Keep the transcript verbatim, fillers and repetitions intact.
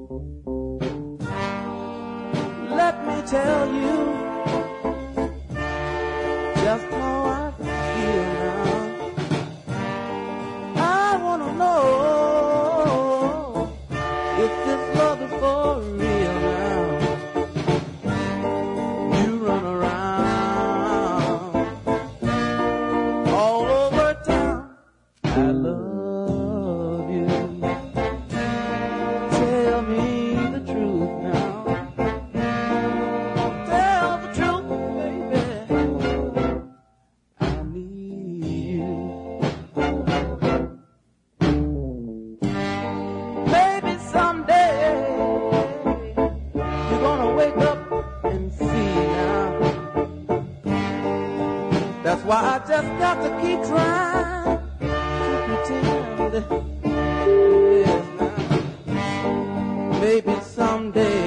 Let me tell you just how I feel now. I wanna know if this love is for real now. You run around all over town. I love you. Tell me the truth now. Tell the truth, baby. I need you. Maybe someday you're gonna wake up and see now. That's why I just got to keep trying to pretend. Yes, now. Maybe someday